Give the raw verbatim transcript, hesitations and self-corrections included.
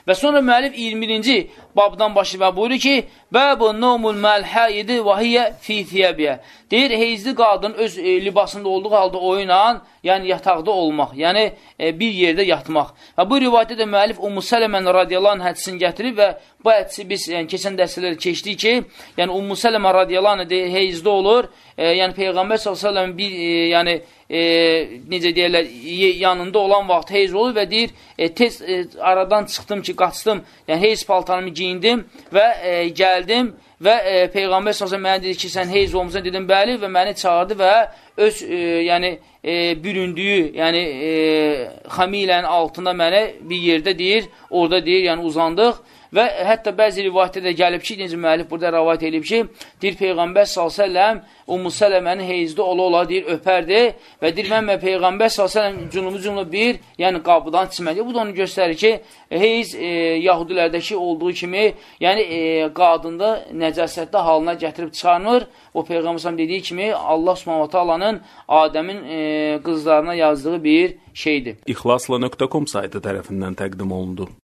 Və sonra müəllif iyirmi birinci babdan başlayıb buyurur ki, Bəbu nomul məl-həyidi və hiyyə fi thiyəbiyə. Deyir, heyzli qadın öz e, libasında olduğu halda oynan, yəni yataqda olmaq, yəni e, bir yerdə yatmaq. Və bu rivayətdə də müəllif Ummu Sələmən radiyallahu anh hədisini gətirib və bu hədisi biz yəni, keçən dərslərdə keçdik ki, yəni Ummu Sələmə radiyallahu anh deyir, heyzli olur, e, yəni Peyğəmbər sallallahu əleyhi və səlləm bir, e, yəni E, necə deyərlər, yanında olan vaxt heyz olur və deyir, e, tez e, aradan çıxdım ki, qaçdım, yəni heyz paltarımı giyindim və e, gəldim və e, Peyğəmbər sallallahu əleyhi və səlləm mənə dedi ki, sən heyz olmusan, dedim, bəli, və məni çağırdı və öz, e, yəni, e, büründüyü, yəni e, xamilənin altında mənə bir yerdə deyir, orada deyir, yəni uzandıq. Və hətta bəzi rivayətdə də gəlib ki, necə müəllif burada rivayət edib ki, deyir Peyğəmbər sallallahu əleyhi və səlləm Ummu Sələmənin heyzdə ola-ola deyir, öpərdi və deyir, mən və Peyğəmbər sallallahu əleyhi və səlləm cunubu-cunub bir, yəni qabıdan çiməkdir. Bu da onu göstərir ki, heyz e, yahudilərdəki olduğu kimi, yəni e, qadında nəcəsətli halına gətirib çıxarmır. O Peyğəmbər sallallahu dediyi kimi, Allah Subhanahu taalanın Adəmin e, qızlarına yazdığı bir şeydir. İxlasla nöqtə com saytı tərəfindən təqdim olundu.